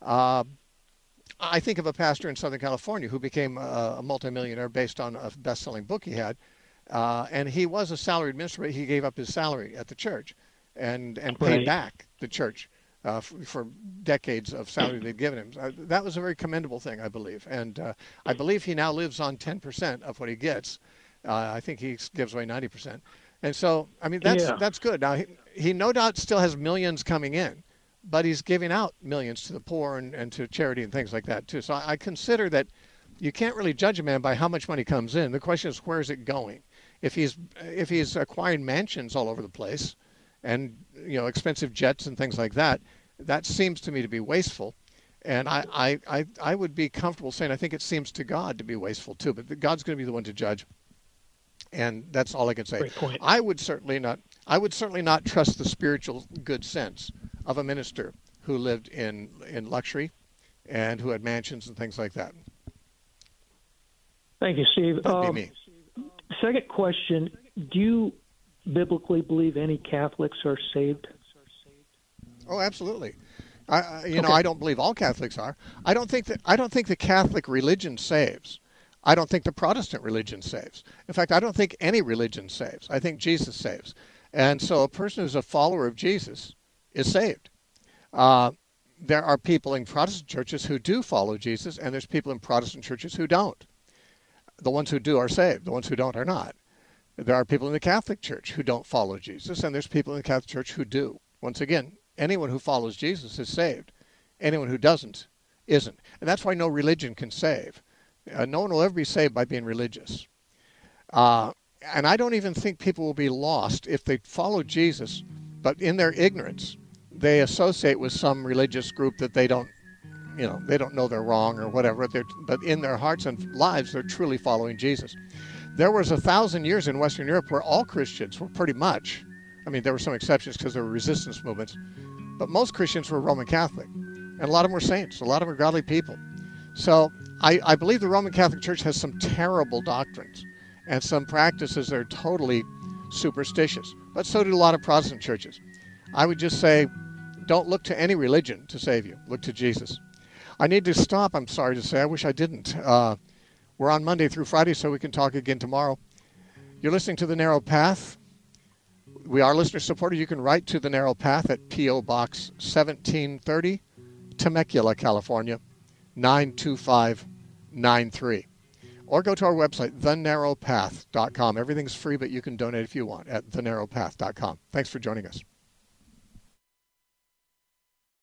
Speaker 1: I think of a pastor in Southern California who became a multimillionaire based on a best-selling book he had, and he was a salaried minister, but he gave up his salary at the church and paid back the church for decades of salary they'd given him. That was a very commendable thing, I believe, and I believe he now lives on 10% of what he gets. I think he gives away 90%. And so, that's good. Now, he no doubt still has millions coming in, but he's giving out millions to the poor and to charity and things like that, too. So I consider that you can't really judge a man by how much money comes in. The question is, where is it going? If he's acquiring mansions all over the place and, expensive jets and things like that, that seems to me to be wasteful. And I would be comfortable saying I think it seems to God to be wasteful, too. But God's going to be the one to judge. And that's all I can say.
Speaker 8: Great point.
Speaker 1: I would certainly not trust the spiritual good sense of a minister who lived in luxury and who had mansions and things like that.
Speaker 8: Thank you, Steve.
Speaker 1: That'd be me.
Speaker 8: Second question, do you biblically believe any Catholics are saved?
Speaker 1: Oh, absolutely. I don't believe all Catholics are. I don't think the Catholic religion saves. I don't think the Protestant religion saves. In fact, I don't think any religion saves. I think Jesus saves. And so a person who's a follower of Jesus is saved. There are people in Protestant churches who do follow Jesus, and there's people in Protestant churches who don't. The ones who do are saved. The ones who don't are not. There are people in the Catholic Church who don't follow Jesus, and there's people in the Catholic Church who do. Once again, anyone who follows Jesus is saved. Anyone who doesn't isn't. And that's why no religion can save. No one will ever be saved by being religious. And I don't even think people will be lost if they follow Jesus, but in their ignorance, they associate with some religious group that they don't know they're wrong or whatever, but in their hearts and lives, they're truly following Jesus. There was 1,000 years in Western Europe where all Christians were pretty much, there were some exceptions because there were resistance movements, but most Christians were Roman Catholic, and a lot of them were saints, a lot of them were godly people. So I believe the Roman Catholic Church has some terrible doctrines and some practices that are totally superstitious, but so do a lot of Protestant churches. I would just say, don't look to any religion to save you. Look to Jesus. I need to stop, I'm sorry to say. I wish I didn't. We're on Monday through Friday, so we can talk again tomorrow. You're listening to The Narrow Path. We are listener-supported. You can write to The Narrow Path at P.O. Box 1730, Temecula, California, 92593. Or go to our website, thenarrowpath.com. Everything's free, but you can donate if you want at thenarrowpath.com. Thanks for joining us.